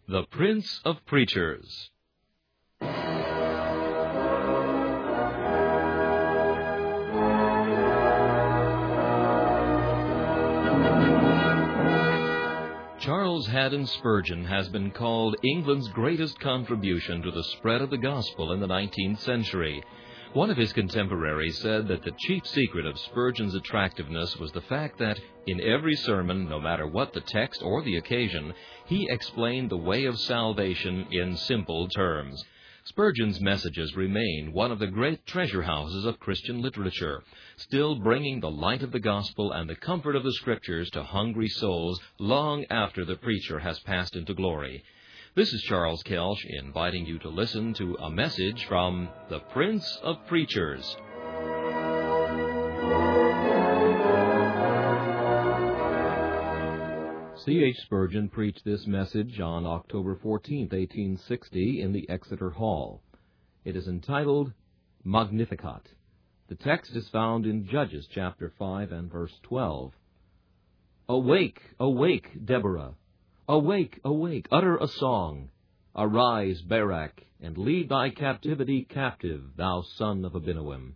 The Prince of Preachers. Charles Haddon Spurgeon has been called England's greatest contribution to the spread of the gospel in the 19th century. One of his contemporaries said that the chief secret of Spurgeon's attractiveness was the fact that, in every sermon, no matter what the text or the occasion, he explained the way of salvation in simple terms. Spurgeon's messages remain one of the great treasure houses of Christian literature, still bringing the light of the gospel and the comfort of the Scriptures to hungry souls long after the preacher has passed into glory. This is Charles Kelsch inviting you to listen to a message from the Prince of Preachers. C.H. Spurgeon preached this message on October 14, 1860, in the Exeter Hall. It is entitled, Magnificat. The text is found in Judges chapter 5 and verse 12. Awake, awake, Deborah! Awake, awake, utter a song. Arise, Barak, and lead thy captivity captive, thou son of Abinoam.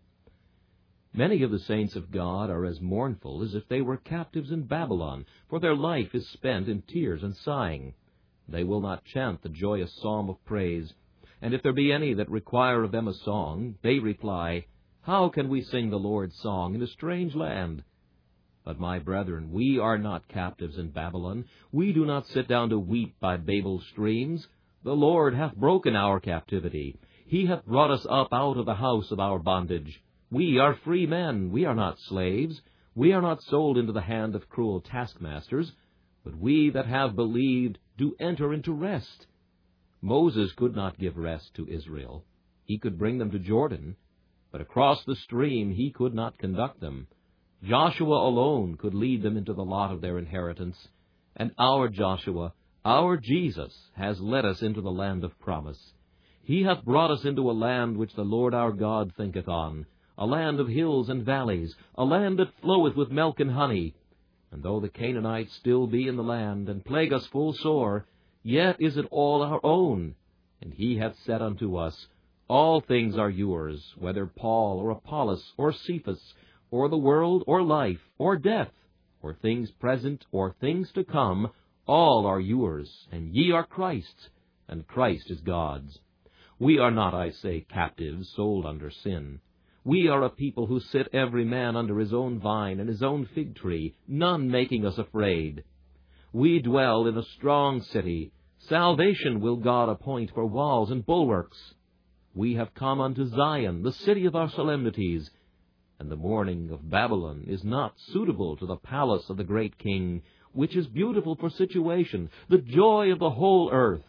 Many of the saints of God are as mournful as if they were captives in Babylon, for their life is spent in tears and sighing. They will not chant the joyous psalm of praise, and if there be any that require of them a song, they reply, How can we sing the Lord's song in a strange land? But, my brethren, we are not captives in Babylon. We do not sit down to weep by Babel's streams. The Lord hath broken our captivity. He hath brought us up out of the house of our bondage. We are free men. We are not slaves. We are not sold into the hand of cruel taskmasters. But we that have believed do enter into rest. Moses could not give rest to Israel. He could bring them to Jordan, but across the stream he could not conduct them. Joshua alone could lead them into the lot of their inheritance, and our Joshua, our Jesus, has led us into the land of promise. He hath brought us into a land which the Lord our God thinketh on, a land of hills and valleys, a land that floweth with milk and honey. And though the Canaanites still be in the land, and plague us full sore, yet is it all our own. And he hath said unto us, All things are yours, whether Paul or Apollos or Cephas, or the world, or life, or death, or things present, or things to come, all are yours, and ye are Christ's, and Christ is God's. We are not, I say, captives, sold under sin. We are a people who sit every man under his own vine and his own fig tree, none making us afraid. We dwell in a strong city. Salvation will God appoint for walls and bulwarks. We have come unto Zion, the city of our solemnities, and the mourning of Babylon is not suitable to the palace of the great king, which is beautiful for situation, the joy of the whole earth.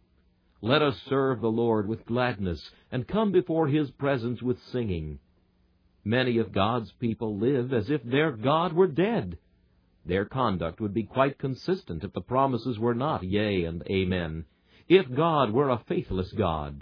Let us serve the Lord with gladness, and come before his presence with singing. Many of God's people live as if their God were dead. Their conduct would be quite consistent if the promises were not yea and amen, if God were a faithless God.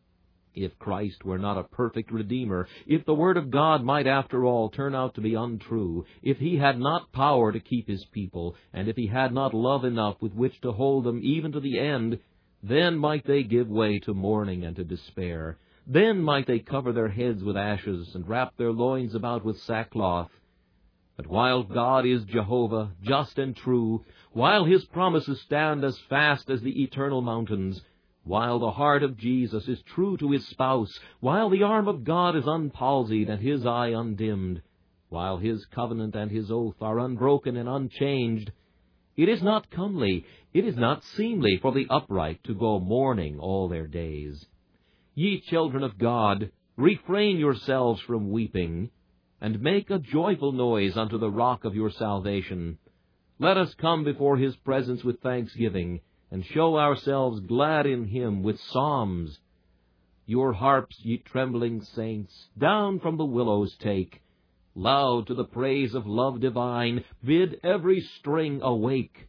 If Christ were not a perfect Redeemer, if the Word of God might after all turn out to be untrue, if he had not power to keep his people, and if he had not love enough with which to hold them even to the end, then might they give way to mourning and to despair. Then might they cover their heads with ashes and wrap their loins about with sackcloth. But while God is Jehovah, just and true, while his promises stand as fast as the eternal mountains, while the heart of Jesus is true to his spouse, while the arm of God is unpalsied and his eye undimmed, while his covenant and his oath are unbroken and unchanged, it is not comely, it is not seemly for the upright to go mourning all their days. Ye children of God, refrain yourselves from weeping, and make a joyful noise unto the rock of your salvation. Let us come before his presence with thanksgiving, and show ourselves glad in him with psalms. Your harps, ye trembling saints, down from the willows take. Loud to the praise of love divine, bid every string awake.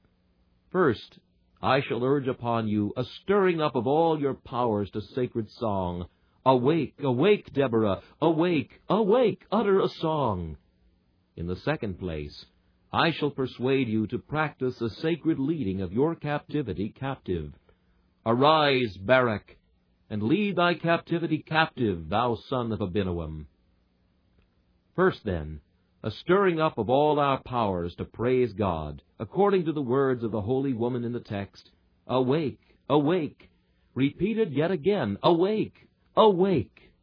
First, I shall urge upon you a stirring up of all your powers to sacred song. Awake, awake, Deborah, awake, awake, utter a song. In the second place, I shall persuade you to practice a sacred leading of your captivity captive. Arise, Barak, and lead thy captivity captive, thou son of Abinoam. First, then, a stirring up of all our powers to praise God, according to the words of the holy woman in the text, Awake, awake, repeated yet again, awake, awake.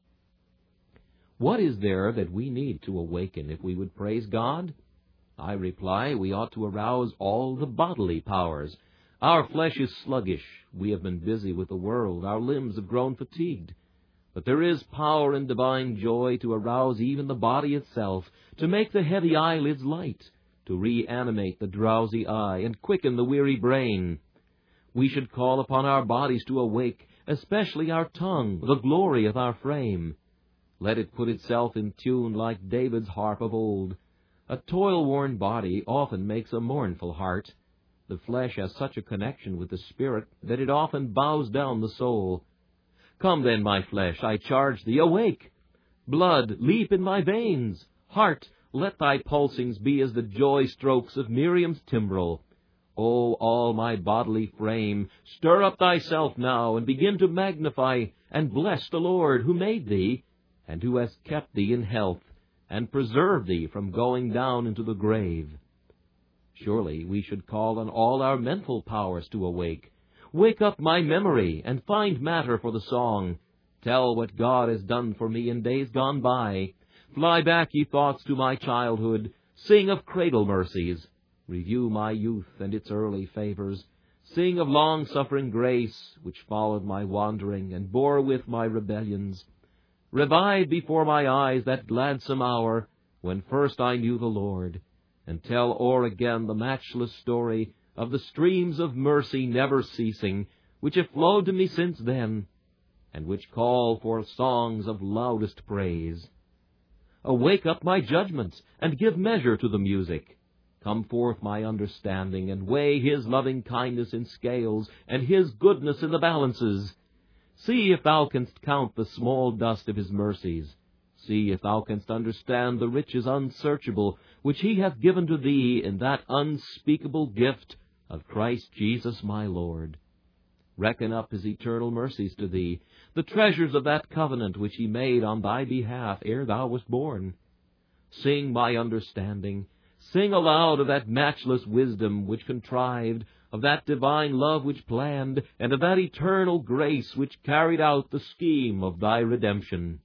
What is there that we need to awaken if we would praise God? I reply, we ought to arouse all the bodily powers. Our flesh is sluggish. We have been busy with the world. Our limbs have grown fatigued. But there is power and divine joy to arouse even the body itself, to make the heavy eyelids light, to reanimate the drowsy eye, and quicken the weary brain. We should call upon our bodies to awake, especially our tongue, the glory of our frame. Let it put itself in tune like David's harp of old. A toil-worn body often makes a mournful heart. The flesh has such a connection with the spirit that it often bows down the soul. Come then, my flesh, I charge thee, awake! Blood, leap in my veins! Heart, let thy pulsings be as the joy-strokes of Miriam's timbrel. O all my bodily frame, stir up thyself now, and begin to magnify and bless the Lord, who made thee, and who has kept thee in health, and preserved thee from going down into the grave. Surely we should call on all our mental powers to awake. Wake up my memory, and find matter for the song. Tell what God has done for me in days gone by. Fly back, ye thoughts, to my childhood. Sing of cradle mercies. Review my youth and its early favors. Sing of long-suffering grace, which followed my wandering, and bore with my rebellions. Revive before my eyes that gladsome hour, when first I knew the Lord, and tell o'er again the matchless story of the streams of mercy never ceasing, which have flowed to me since then, and which call for songs of loudest praise. Awake up my judgments, and give measure to the music. Come forth my understanding, and weigh his loving kindness in scales, and his goodness in the balances. See if thou canst count the small dust of his mercies. See if thou canst understand the riches unsearchable, which he hath given to thee in that unspeakable gift of Christ Jesus my Lord. Reckon up his eternal mercies to thee, the treasures of that covenant which he made on thy behalf ere thou wast born. Sing my understanding, sing aloud of that matchless wisdom which contrived, of that divine love which planned, and of that eternal grace which carried out the scheme of thy redemption.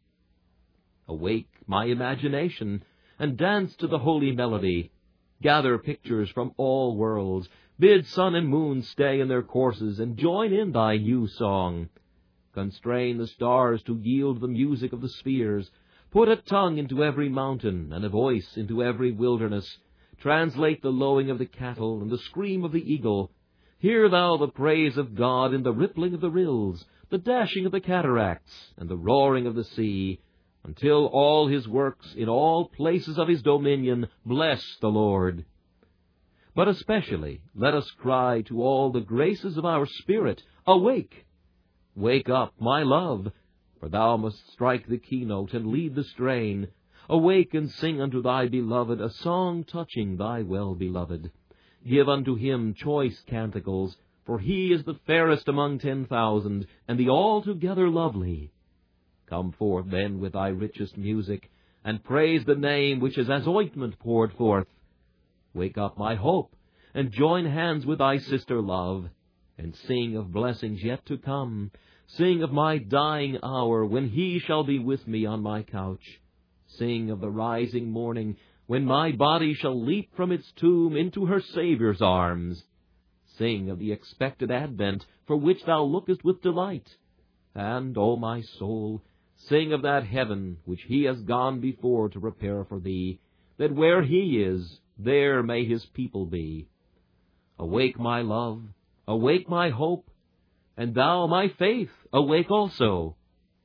Awake my imagination, and dance to the holy melody. Gather pictures from all worlds. Bid sun and moon stay in their courses, and join in thy new song. Constrain the stars to yield the music of the spheres. Put a tongue into every mountain, and a voice into every wilderness. Translate the lowing of the cattle and the scream of the eagle. Hear thou the praise of God in the rippling of the rills, the dashing of the cataracts, and the roaring of the sea, until all his works in all places of his dominion bless the Lord. But especially let us cry to all the graces of our spirit, Awake! Wake up, my love, for thou must strike the keynote and lead the strain. Awake and sing unto thy beloved a song touching thy well-beloved. Give unto him choice canticles, for he is the fairest among 10,000, and the altogether lovely. Come forth then with thy richest music, and praise the name which is as ointment poured forth. Wake up, my hope, and join hands with thy sister love, and sing of blessings yet to come. Sing of my dying hour, when he shall be with me on my couch. Sing of the rising morning, when my body shall leap from its tomb into her Saviour's arms. Sing of the expected advent, for which thou lookest with delight. And, O my soul, sing of that heaven which he has gone before to prepare for thee, that where he is, there may his people be. Awake, my love, awake, my hope, and thou, my faith, awake also.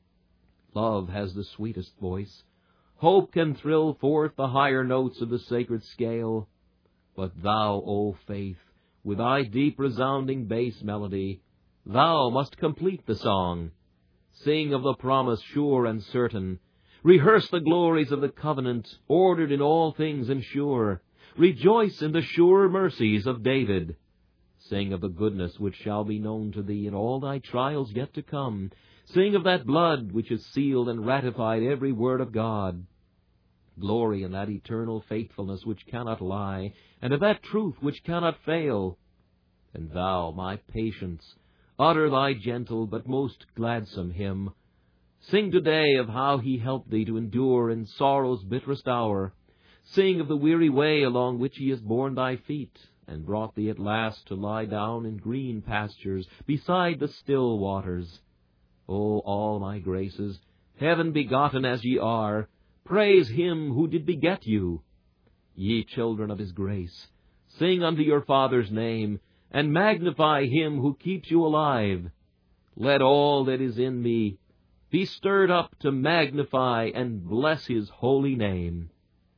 Love has the sweetest voice. Hope can thrill forth the higher notes of the sacred scale. But thou, O faith, with thy deep resounding bass melody, thou must complete the song. Sing of the promise sure and certain. Rehearse the glories of the covenant, ordered in all things and sure. Rejoice in the sure mercies of David. Sing of the goodness which shall be known to thee in all thy trials yet to come. Sing of that blood which has sealed and ratified every word of God. Glory in that eternal faithfulness which cannot lie, and of that truth which cannot fail. And thou, my patience, utter thy gentle but most gladsome hymn. Sing today of how he helped thee to endure in sorrow's bitterest hour. Sing of the weary way along which he has borne thy feet, and brought thee at last to lie down in green pastures beside the still waters. O all my graces, heaven begotten as ye are, praise him who did beget you. Ye children of his grace, sing unto your Father's name, and magnify him who keeps you alive. Let all that is in me be stirred up to magnify and bless his holy name.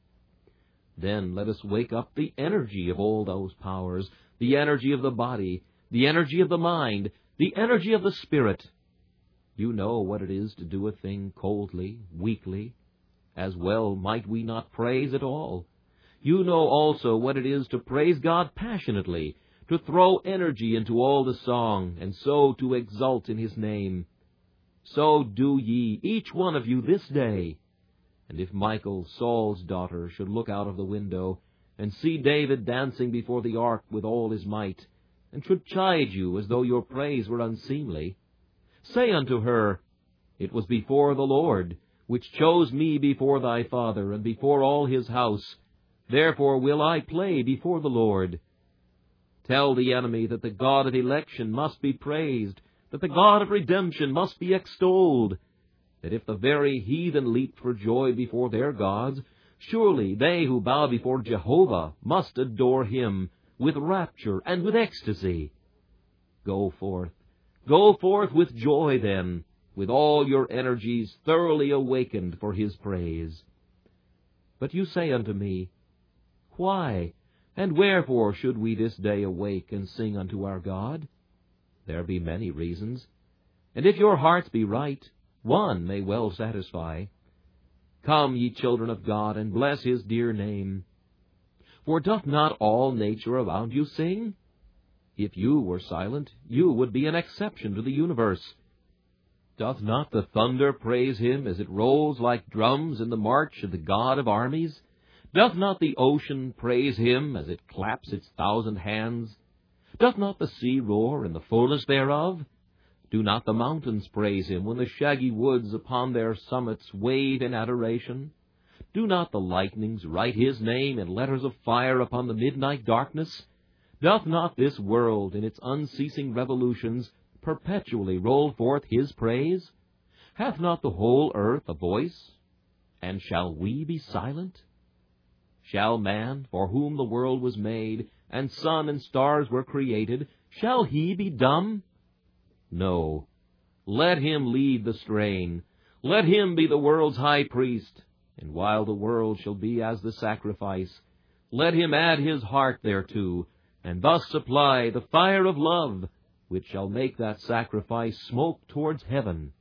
Then let us wake up the energy of all those powers, the energy of the body, the energy of the mind, the energy of the spirit. You know what it is to do a thing coldly, weakly. As well might we not praise at all. You know also what it is to praise God passionately, to throw energy into all the song, and so to exult in his name. So do ye, each one of you, this day. And if Michal, Saul's daughter, should look out of the window, and see David dancing before the ark with all his might, and should chide you as though your praise were unseemly, say unto her, It was before the Lord, which chose me before thy father, and before all his house. Therefore will I play before the Lord. Tell the enemy that the God of election must be praised, that the God of redemption must be extolled, that if the very heathen leaped for joy before their gods, surely they who bow before Jehovah must adore him with rapture and with ecstasy. Go forth with joy then, with all your energies thoroughly awakened for his praise. But you say unto me, Why, and wherefore should we this day awake and sing unto our God? There be many reasons, and if your hearts be right, one may well satisfy. Come, ye children of God, and bless his dear name. For doth not all nature around you sing? If you were silent, you would be an exception to the universe. Doth not the thunder praise him as it rolls like drums in the march of the God of armies? Doth not the ocean praise him as it claps its 1,000 hands? Doth not the sea roar in the fullness thereof? Do not the mountains praise him when the shaggy woods upon their summits wave in adoration? Do not the lightnings write his name in letters of fire upon the midnight darkness? Doth not this world in its unceasing revolutions perpetually roll forth his praise? Hath not the whole earth a voice? And shall we be silent? Shall man, for whom the world was made, and sun and stars were created, shall he be dumb? No. Let him lead the strain. Let him be the world's high priest. And while the world shall be as the sacrifice, let him add his heart thereto, and thus supply the fire of love, which shall make that sacrifice smoke towards heaven.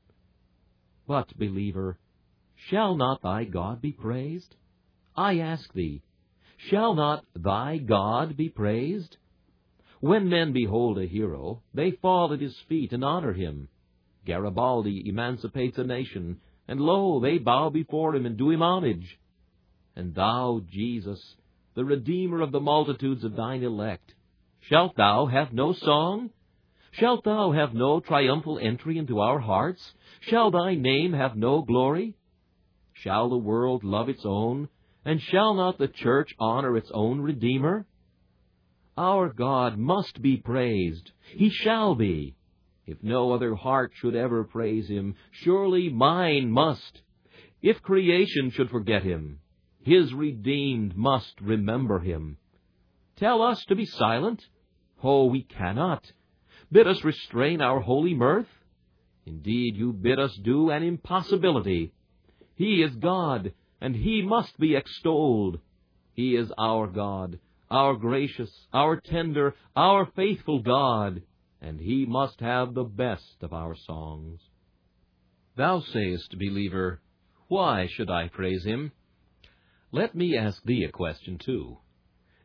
But, believer, shall not thy God be praised? I ask thee, shall not thy God be praised? When men behold a hero, they fall at his feet and honor him. Garibaldi emancipates a nation, and lo, they bow before him and do him homage. And thou, Jesus, the Redeemer of the multitudes of thine elect, shalt thou have no song? Shalt thou have no triumphal entry into our hearts? Shall thy name have no glory? Shall the world love its own, and shall not the church honor its own Redeemer? Our God must be praised. He shall be. If no other heart should ever praise him, surely mine must. If creation should forget him, his redeemed must remember him. Tell us to be silent? Oh, we cannot. Bid us restrain our holy mirth? Indeed, you bid us do an impossibility. He is God, and he must be extolled. He is our God, our gracious, our tender, our faithful God, and he must have the best of our songs. Thou sayest, believer, Why should I praise him? Let me ask thee a question, too.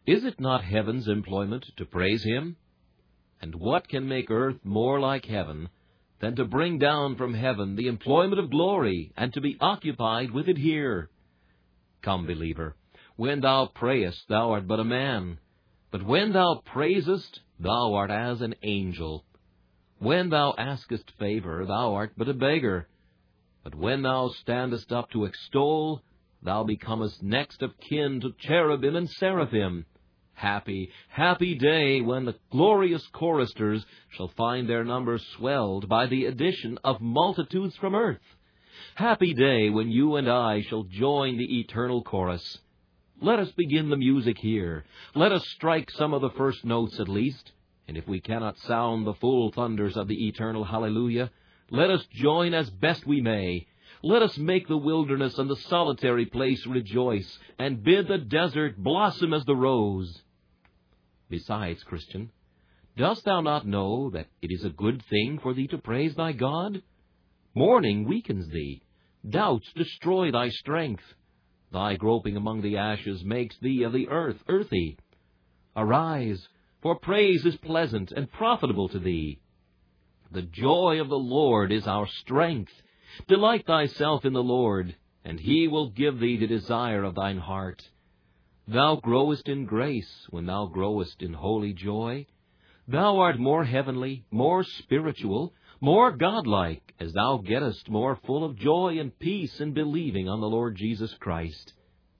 Is it not heaven's employment to praise him? And what can make earth more like heaven than to bring down from heaven the employment of glory, and to be occupied with it here? Come, believer, when thou prayest, thou art but a man, but when thou praisest, thou art as an angel. When thou askest favor, thou art but a beggar, but when thou standest up to extol, thou becomest next of kin to cherubim and seraphim. Happy, happy day when the glorious choristers shall find their numbers swelled by the addition of multitudes from earth. Happy day when you and I shall join the eternal chorus. Let us begin the music here. Let us strike some of the first notes at least, and if we cannot sound the full thunders of the eternal hallelujah, let us join as best we may. Let us make the wilderness and the solitary place rejoice, and bid the desert blossom as the rose. Besides, Christian, dost thou not know that it is a good thing for thee to praise thy God? Mourning weakens thee. Doubts destroy thy strength. Thy groping among the ashes makes thee of the earth earthy. Arise, for praise is pleasant and profitable to thee. The joy of the Lord is our strength. Delight thyself in the Lord, and he will give thee the desire of thine heart. Thou growest in grace when thou growest in holy joy. Thou art more heavenly, more spiritual, more godlike, as thou gettest more full of joy and peace in believing on the Lord Jesus Christ.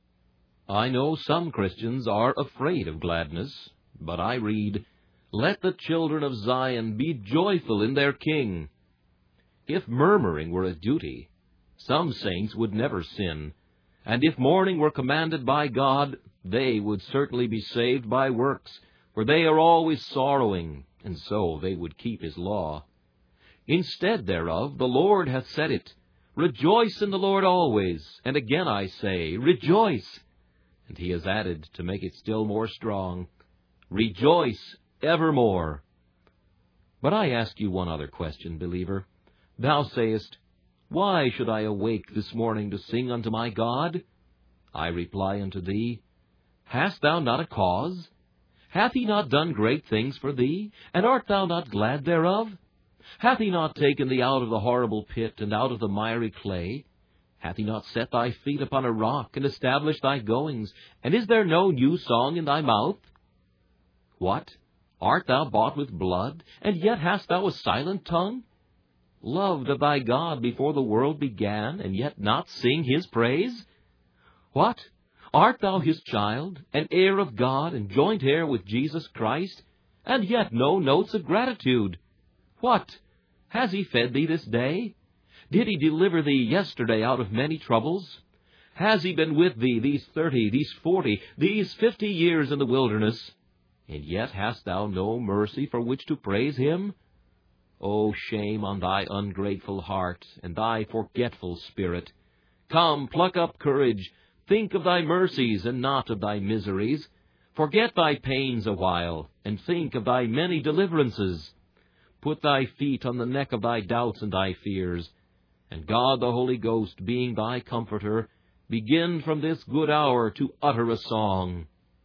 I know some Christians are afraid of gladness, but I read, "Let the children of Zion be joyful in their King." If murmuring were a duty, some saints would never sin, and if mourning were commanded by God, they would certainly be saved by works, for they are always sorrowing, and so they would keep his law. Instead thereof, the Lord hath said it, "Rejoice in the Lord always," and again I say, "Rejoice." And he has added, to make it still more strong, "Rejoice evermore." But I ask you one other question, believer. Thou sayest, "Why should I awake this morning to sing unto my God?" I reply unto thee, Hast thou not a cause? Hath he not done great things for thee, and art thou not glad thereof? Hath he not taken thee out of the horrible pit, and out of the miry clay? Hath he not set thy feet upon a rock, and established thy goings? And is there no new song in thy mouth? What? Art thou bought with blood, and yet hast thou a silent tongue? Loved of thy God before the world began, and yet not sing his praise? What? Art thou his child, an heir of God, and joint heir with Jesus Christ, and yet no notes of gratitude? What? Has he fed thee this day? Did he deliver thee yesterday out of many troubles? Has he been with thee these 30, these 40, these 50 years in the wilderness? And yet hast thou no mercy for which to praise him? O shame on thy ungrateful heart, and thy forgetful spirit! Come, pluck up courage. Think of thy mercies, and not of thy miseries. Forget thy pains awhile, and think of thy many deliverances. Put thy feet on the neck of thy doubts and thy fears, and God the Holy Ghost, being thy comforter, begin from this good hour to utter a song.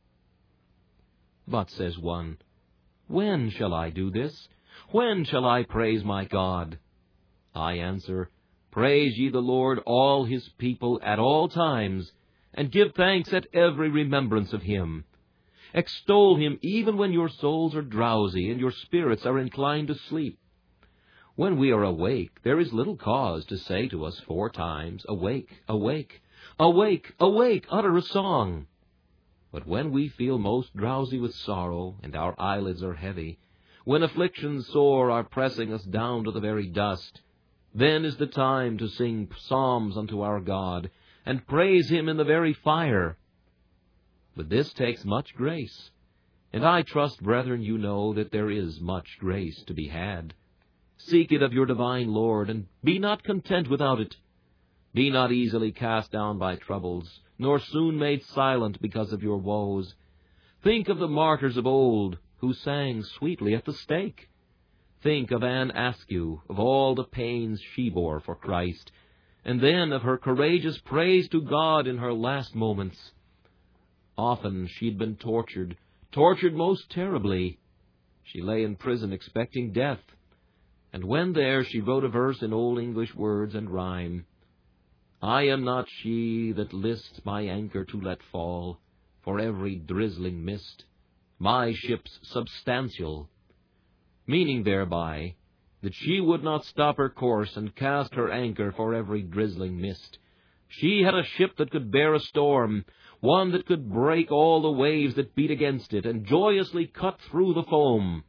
But, says one, when shall I do this? When shall I praise my God? I answer, praise ye the Lord, all his people, at all times, and give thanks at every remembrance of him. Extol him even when your souls are drowsy and your spirits are inclined to sleep. When we are awake, there is little cause to say to us 4 times, Awake, awake, awake, awake, utter a song. But when we feel most drowsy with sorrow, and our eyelids are heavy, when afflictions sore are pressing us down to the very dust, then is the time to sing psalms unto our God, and praise him in the very fire. But this takes much grace, and I trust, brethren, you know that there is much grace to be had. Seek it of your divine Lord, and be not content without it. Be not easily cast down by troubles, nor soon made silent because of your woes. Think of the martyrs of old, who sang sweetly at the stake. Think of Anne Askew, of all the pains she bore for Christ, and then of her courageous praise to God in her last moments. Often she'd been tortured most terribly. She lay in prison expecting death, and when there she wrote a verse in Old English words and rhyme. I am not she that lists my anchor to let fall, for every drizzling mist, my ship's substantial, meaning thereby that she would not stop her course and cast her anchor for every drizzling mist. She had a ship that could bear a storm, one that could break all the waves that beat against it, and joyously cut through the foam.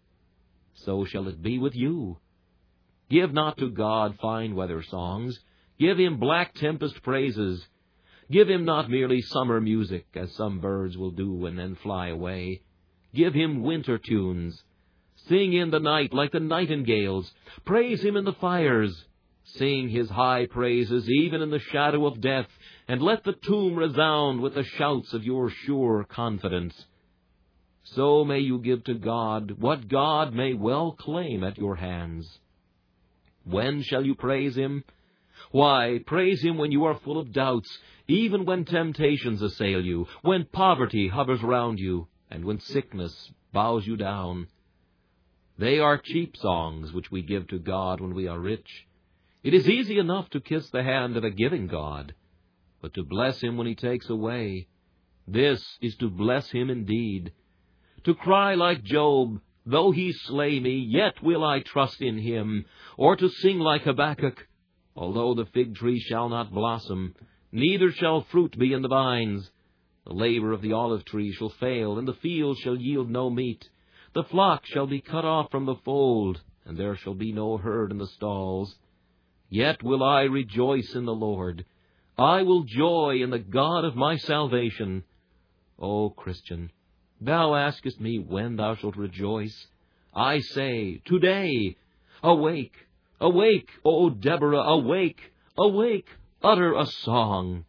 So shall it be with you. Give not to God fine weather songs, give him black tempest praises. Give him not merely summer music, as some birds will do and then fly away. Give him winter tunes. Sing in the night like the nightingales. Praise him in the fires. Sing his high praises even in the shadow of death, and let the tomb resound with the shouts of your sure confidence. So may you give to God what God may well claim at your hands. When shall you praise him? Why, praise him when you are full of doubts, even when temptations assail you, when poverty hovers round you, and when sickness bows you down. They are cheap songs which we give to God when we are rich. It is easy enough to kiss the hand of a giving God, but to bless him when he takes away, this is to bless him indeed. To cry like Job, though he slay me, yet will I trust in him, or to sing like Habakkuk, although the fig tree shall not blossom, neither shall fruit be in the vines. The labor of the olive tree shall fail, and the field shall yield no meat. The flock shall be cut off from the fold, and there shall be no herd in the stalls. Yet will I rejoice in the Lord. I will joy in the God of my salvation. O Christian, thou askest me when thou shalt rejoice. I say, today. Awake, awake, O Deborah, awake, awake, utter a song.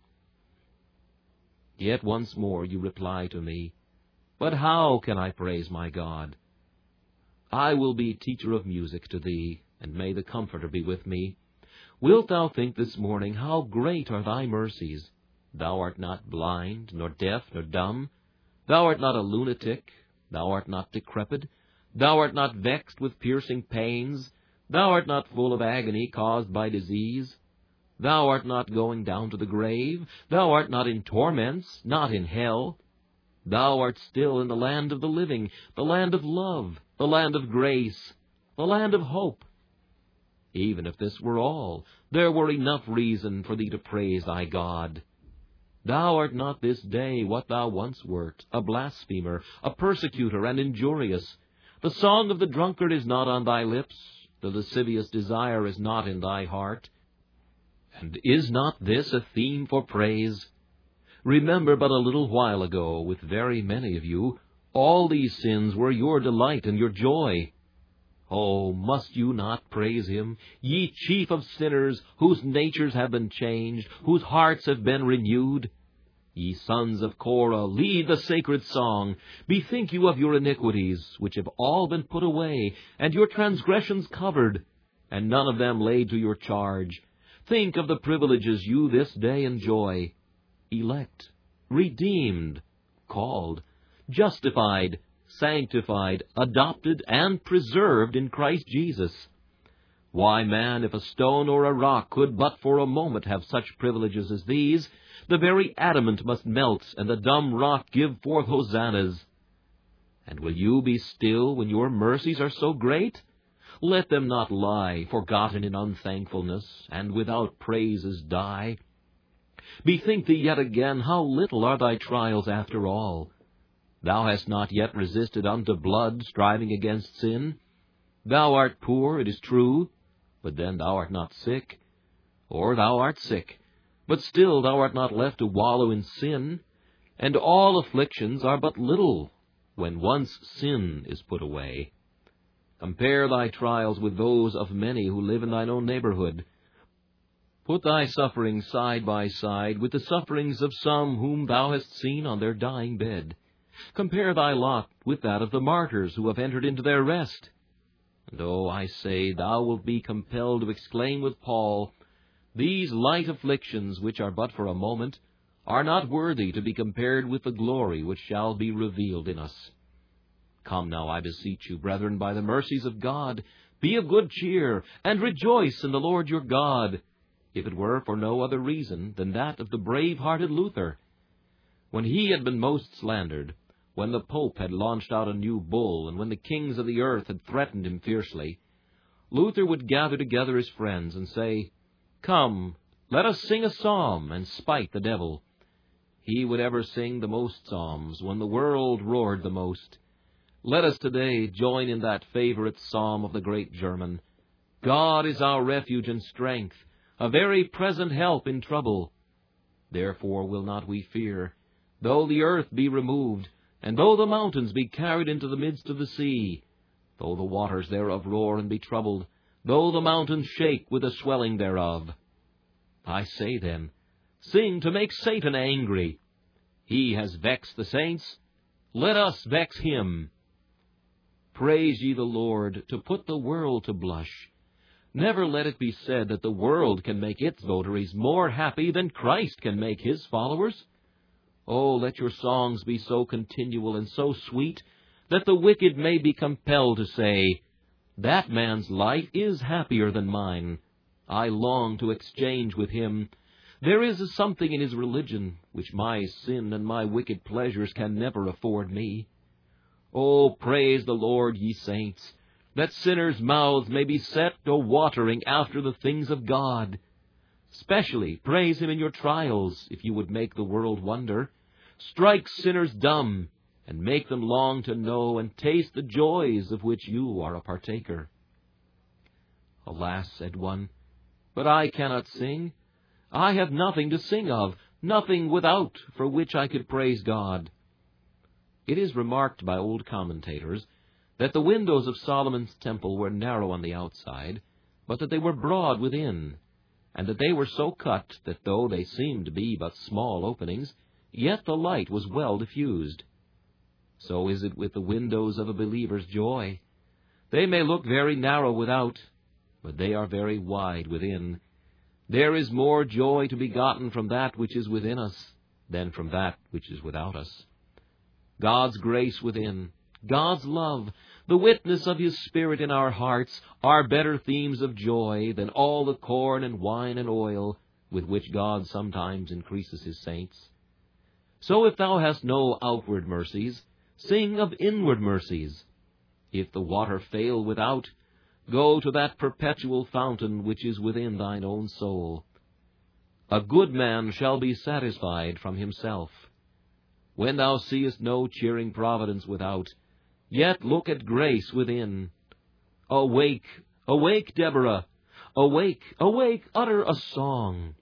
Yet once more you reply to me, but how can I praise my God? I will be teacher of music to thee, and may the Comforter be with me. Wilt thou think this morning how great are thy mercies? Thou art not blind, nor deaf, nor dumb. Thou art not a lunatic. Thou art not decrepit. Thou art not vexed with piercing pains. Thou art not full of agony caused by disease. Thou art not going down to the grave. Thou art not in torments, not in hell. Thou art still in the land of the living, the land of love, the land of grace, the land of hope. Even if this were all, there were enough reason for thee to praise thy God. Thou art not this day what thou once wert, a blasphemer, a persecutor, and injurious. The song of the drunkard is not on thy lips, the lascivious desire is not in thy heart. And is not this a theme for praise? Remember but a little while ago, with very many of you, all these sins were your delight and your joy. Oh, must you not praise him, ye chief of sinners, whose natures have been changed, whose hearts have been renewed? Ye sons of Korah, lead the sacred song. Bethink you of your iniquities, which have all been put away, and your transgressions covered, and none of them laid to your charge. Think of the privileges you this day enjoy. Elect, redeemed, called, justified, sanctified, adopted, and preserved in Christ Jesus. Why, man, if a stone or a rock could but for a moment have such privileges as these, the very adamant must melt, and the dumb rock give forth hosannas. And will you be still when your mercies are so great? Let them not lie, forgotten in unthankfulness, and without praises die. Bethink thee yet again how little are thy trials after all. Thou hast not yet resisted unto blood, striving against sin. Thou art poor, it is true, but then thou art not sick. Or thou art sick, but still thou art not left to wallow in sin. And all afflictions are but little, when once sin is put away. Compare thy trials with those of many who live in thine own neighborhood. Put thy sufferings side by side with the sufferings of some whom thou hast seen on their dying bed. Compare thy lot with that of the martyrs who have entered into their rest. And oh, I say, thou wilt be compelled to exclaim with Paul, "These light afflictions, which are but for a moment, are not worthy to be compared with the glory which shall be revealed in us. Come now, I beseech you, brethren, by the mercies of God, be of good cheer, and rejoice in the Lord your God, if it were for no other reason than that of the brave-hearted Luther. When he had been most slandered, when the Pope had launched out a new bull, and when the kings of the earth had threatened him fiercely, Luther would gather together his friends and say, "Come, let us sing a psalm and spite the devil." He would ever sing the most psalms when the world roared the most. Let us today join in that favorite psalm of the great German. God is our refuge and strength, a very present help in trouble. Therefore will not we fear, though the earth be removed, and though the mountains be carried into the midst of the sea, though the waters thereof roar and be troubled, though the mountains shake with the swelling thereof. I say then, sing to make Satan angry. He has vexed the saints, let us vex him. Praise ye the Lord, to put the world to blush. Never let it be said that the world can make its votaries more happy than Christ can make his followers. Oh, let your songs be so continual and so sweet that the wicked may be compelled to say, "That man's life is happier than mine. I long to exchange with him. There is something in his religion which my sin and my wicked pleasures can never afford me." Oh, praise the Lord, ye saints, that sinners' mouths may be set a-watering after the things of God. Specially praise him in your trials, if you would make the world wonder. Strike sinners dumb, and make them long to know and taste the joys of which you are a partaker. Alas, said one, but I cannot sing. I have nothing to sing of, nothing without for which I could praise God. It is remarked by old commentators that the windows of Solomon's temple were narrow on the outside, but that they were broad within, and that they were so cut that though they seemed to be but small openings, yet the light was well diffused. So is it with the windows of a believer's joy. They may look very narrow without, but they are very wide within. There is more joy to be gotten from that which is within us than from that which is without us. God's grace within, God's love, the witness of his Spirit in our hearts are better themes of joy than all the corn and wine and oil with which God sometimes increases his saints. So if thou hast no outward mercies, sing of inward mercies. If the water fail without, go to that perpetual fountain which is within thine own soul. A good man shall be satisfied from himself. When thou seest no cheering providence without, yet look at grace within. Awake, awake, Deborah! Awake, awake, utter a song!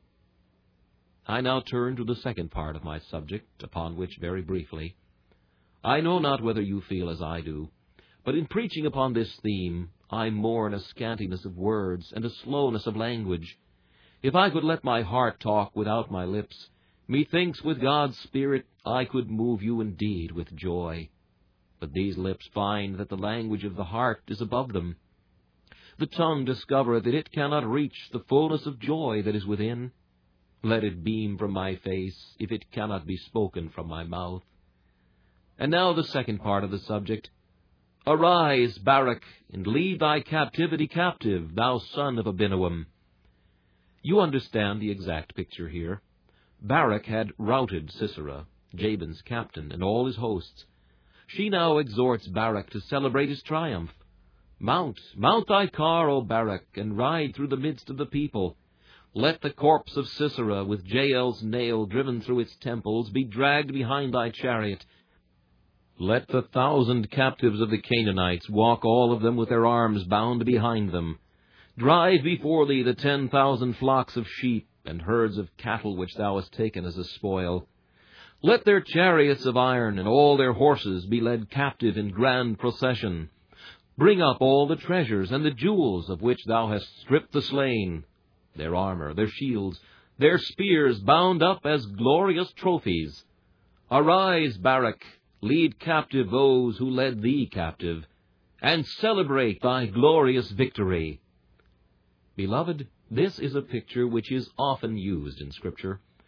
I now turn to the second part of my subject, upon which, very briefly, I know not whether you feel as I do, but in preaching upon this theme, I mourn a scantiness of words and a slowness of language. If I could let my heart talk without my lips, methinks with God's Spirit I could move you indeed with joy. But these lips find that the language of the heart is above them. The tongue discovereth that it cannot reach the fullness of joy that is within. Let it beam from my face, if it cannot be spoken from my mouth. And now the second part of the subject. Arise, Barak, and lead thy captivity captive, thou son of Abinoam. You understand the exact picture here. Barak had routed Sisera, Jabin's captain, and all his hosts. She now exhorts Barak to celebrate his triumph. Mount thy car, O Barak, and ride through the midst of the people. Let the corpse of Sisera, with Jael's nail driven through its temples, be dragged behind thy chariot. Let the 1,000 captives of the Canaanites walk, all of them with their arms bound behind them. Drive before thee the 10,000 flocks of sheep and herds of cattle which thou hast taken as a spoil. Let their chariots of iron and all their horses be led captive in grand procession. Bring up all the treasures and the jewels of which thou hast stripped the slain, their armor, their shields, their spears bound up as glorious trophies. Arise, Barak, lead captive those who led thee captive, and celebrate thy glorious victory. Beloved, this is a picture which is often used in Scripture.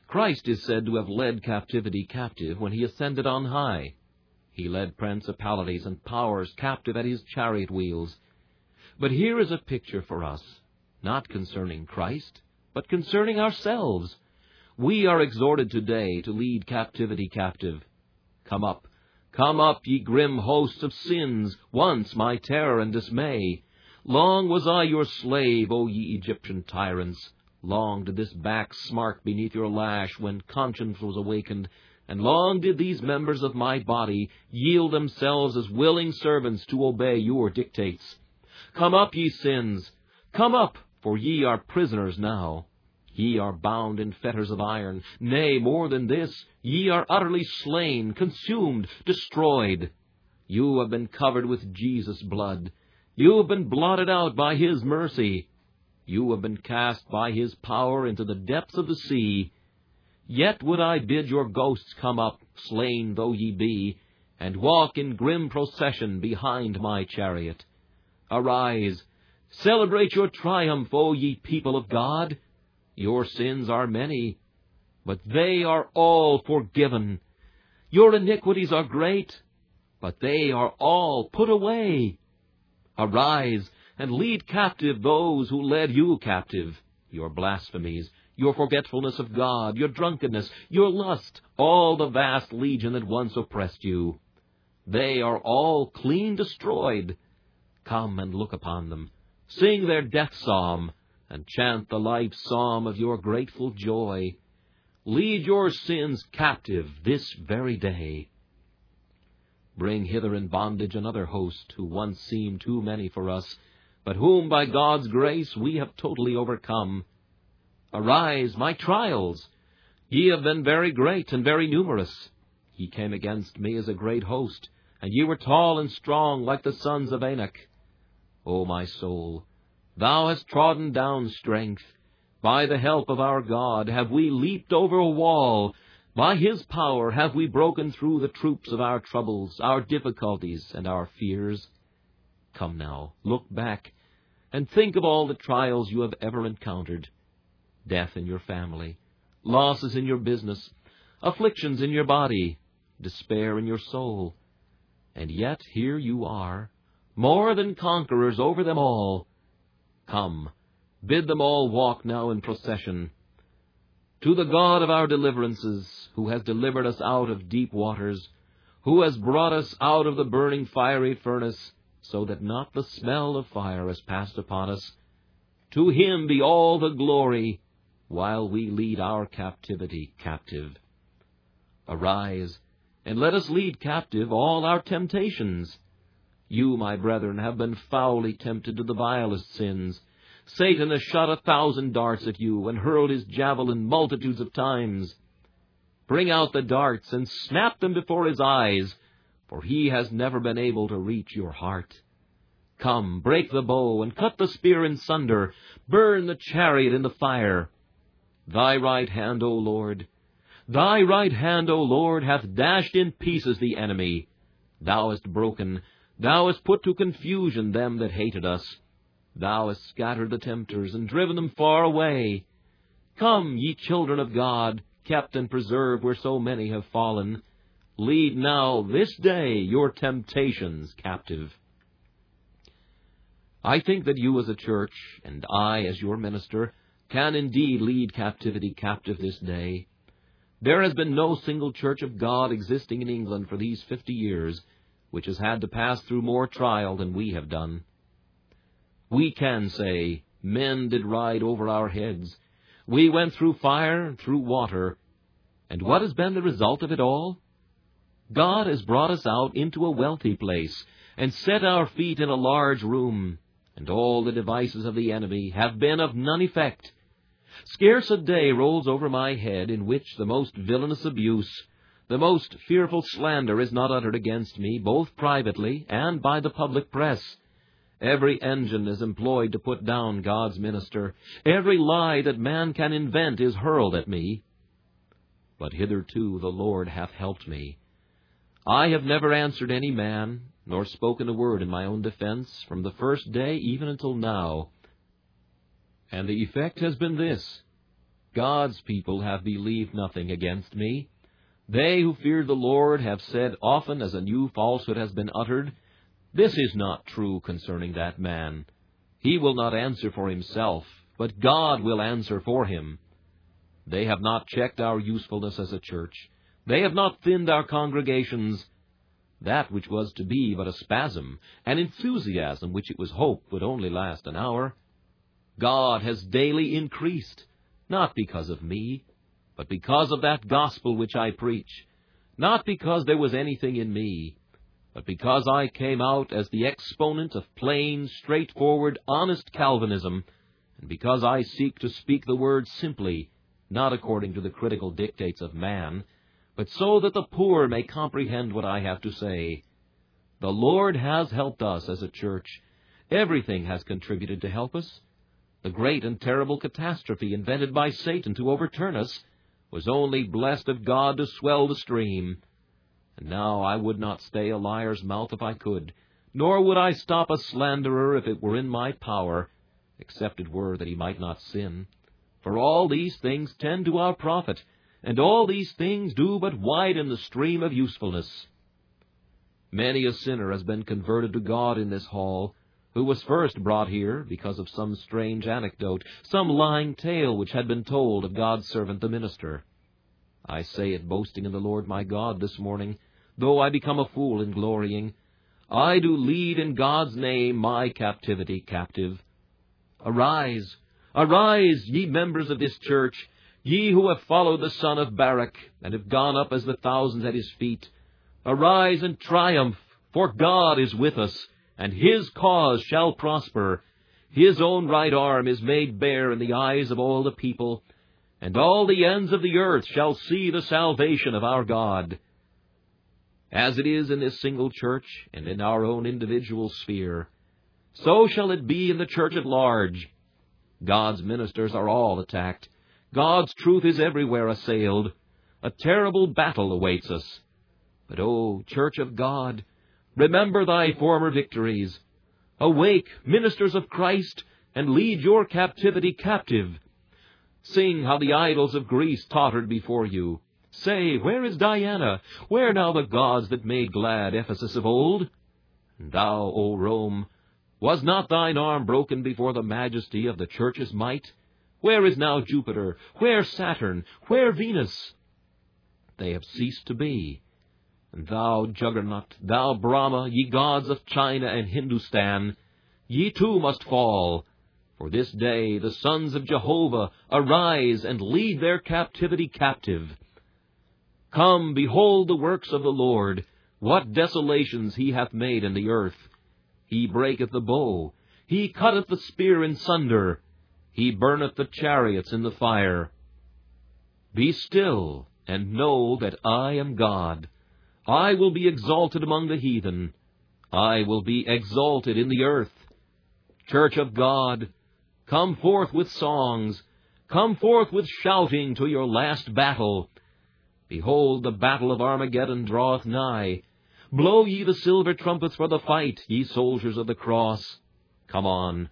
Christ is said to have led captivity captive when he ascended on high. He led principalities and powers captive at his chariot wheels. But here is a picture for us, not concerning Christ, but concerning ourselves. We are exhorted today to lead captivity captive. Come up, ye grim hosts of sins, once my terror and dismay. Long was I your slave, O ye Egyptian tyrants. Long did this back smart beneath your lash when conscience was awakened, and long did these members of my body yield themselves as willing servants to obey your dictates. Come up, ye sins, come up, for ye are prisoners now. Ye are bound in fetters of iron. Nay, more than this, ye are utterly slain, consumed, destroyed. You have been covered with Jesus' blood. You have been blotted out by his mercy. You have been cast by his power into the depths of the sea. Yet would I bid your ghosts come up, slain though ye be, and walk in grim procession behind my chariot. Arise, celebrate your triumph, O ye people of God. Your sins are many, but they are all forgiven. Your iniquities are great, but they are all put away. Arise, and lead captive those who led you captive, your blasphemies, your forgetfulness of God, your drunkenness, your lust, all the vast legion that once oppressed you. They are all clean destroyed. Come and look upon them. Sing their death psalm, and chant the life psalm of your grateful joy. Lead your sins captive this very day. Bring hither in bondage another host who once seemed too many for us, but whom by God's grace we have totally overcome. Arise, my trials! Ye have been very great and very numerous. Ye came against me as a great host, and ye were tall and strong like the sons of Anak. O my soul, thou hast trodden down strength. By the help of our God have we leaped over a wall. By his power have we broken through the troops of our troubles, our difficulties, and our fears. Come now, look back, and think of all the trials you have ever encountered. Death in your family, losses in your business, afflictions in your body, despair in your soul. And yet here you are, more than conquerors over them all. Come, bid them all walk now in procession. To the God of our deliverances, who has delivered us out of deep waters, who has brought us out of the burning fiery furnace, so that not the smell of fire has passed upon us. To him be all the glory, while we lead our captivity captive. Arise, and let us lead captive all our temptations. You, my brethren, have been foully tempted to the vilest sins. Satan has shot 1,000 darts at you, and hurled his javelin multitudes of times. Bring out the darts, and snap them before his eyes, for he has never been able to reach your heart. Come, break the bow, and cut the spear in sunder, burn the chariot in the fire. Thy right hand, O Lord, thy right hand, O Lord, hath dashed in pieces the enemy. Thou hast broken, thou hast put to confusion them that hated us. Thou hast scattered the tempters, and driven them far away. Come, ye children of God, kept and preserved where so many have fallen. Lead now, this day, your temptations captive. I think that you as a church, and I as your minister, can indeed lead captivity captive this day. There has been no single church of God existing in England for these 50 years, which has had to pass through more trial than we have done. We can say, men did ride over our heads. We went through fire and through water. And what has been the result of it all? God has brought us out into a wealthy place, and set our feet in a large room, and all the devices of the enemy have been of none effect. Scarce a day rolls over my head in which the most villainous abuse, the most fearful slander is not uttered against me, both privately and by the public press. Every engine is employed to put down God's minister. Every lie that man can invent is hurled at me. But hitherto the Lord hath helped me. I have never answered any man, nor spoken a word in my own defense, from the first day even until now. And the effect has been this: God's people have believed nothing against me. They who feared the Lord have said often, as a new falsehood has been uttered, This is not true concerning that man. He will not answer for himself, but God will answer for him. They have not checked our usefulness as a church. They have not thinned our congregations. That which was to be but a spasm, an enthusiasm which it was hoped would only last an hour, God has daily increased, not because of me, but because of that gospel which I preach, not because there was anything in me, but because I came out as the exponent of plain, straightforward, honest Calvinism, and because I seek to speak the word simply, not according to the critical dictates of man, but so that the poor may comprehend what I have to say. The Lord has helped us as a church. Everything has contributed to help us. The great and terrible catastrophe invented by Satan to overturn us was only blessed of God to swell the stream. And now I would not stay a liar's mouth if I could, nor would I stop a slanderer if it were in my power, except it were that he might not sin. For all these things tend to our profit, and all these things do but widen the stream of usefulness. Many a sinner has been converted to God in this hall, who was first brought here because of some strange anecdote, some lying tale which had been told of God's servant the minister. I say it boasting in the Lord my God this morning, though I become a fool in glorying. I do lead in God's name my captivity captive. Arise, arise, ye members of this church, ye who have followed the son of Barak, and have gone up as the thousands at his feet. Arise and triumph, for God is with us, and his cause shall prosper. His own right arm is made bare in the eyes of all the people, and all the ends of the earth shall see the salvation of our God. As it is in this single church, and in our own individual sphere, so shall it be in the church at large. God's ministers are all attacked. God's truth is everywhere assailed. A terrible battle awaits us. But, O Church of God, remember thy former victories. Awake, ministers of Christ, and lead your captivity captive. Sing how the idols of Greece tottered before you. Say, where is Diana? Where now the gods that made glad Ephesus of old? And thou, O Rome, was not thine arm broken before the majesty of the church's might? Where is now Jupiter? Where Saturn? Where Venus? They have ceased to be. And thou, Juggernaut, thou Brahma, ye gods of China and Hindustan, ye too must fall. For this day the sons of Jehovah arise and lead their captivity captive. Come, behold the works of the Lord, what desolations he hath made in the earth. He breaketh the bow, he cutteth the spear in sunder, he burneth the chariots in the fire. Be still, and know that I am God. I will be exalted among the heathen. I will be exalted in the earth. Church of God, come forth with songs. Come forth with shouting to your last battle. Behold, the battle of Armageddon draweth nigh. Blow ye the silver trumpets for the fight, ye soldiers of the cross. Come on,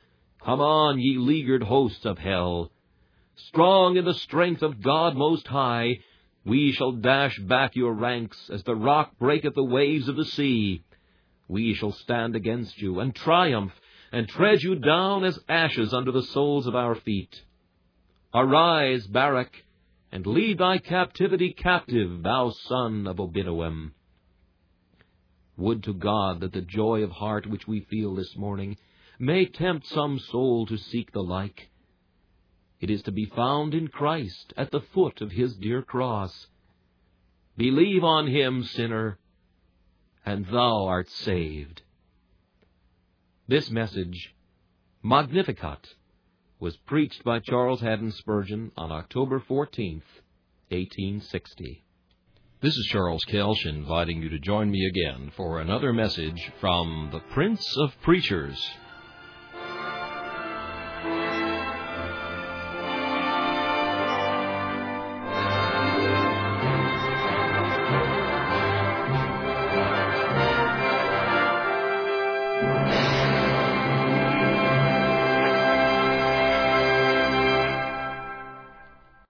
ye leaguered hosts of hell. Strong in the strength of God Most High, we shall dash back your ranks as the rock breaketh the waves of the sea. We shall stand against you and triumph, and tread you down as ashes under the soles of our feet. Arise, Barak, and lead thy captivity captive, thou son of Abinoam. Would to God that the joy of heart which we feel this morning may tempt some soul to seek the like. It is to be found in Christ at the foot of his dear cross. Believe on him, sinner, and thou art saved. This message, Magnificat, was preached by Charles Haddon Spurgeon on October 14th, 1860. This is Charles Kelsch inviting you to join me again for another message from the Prince of Preachers.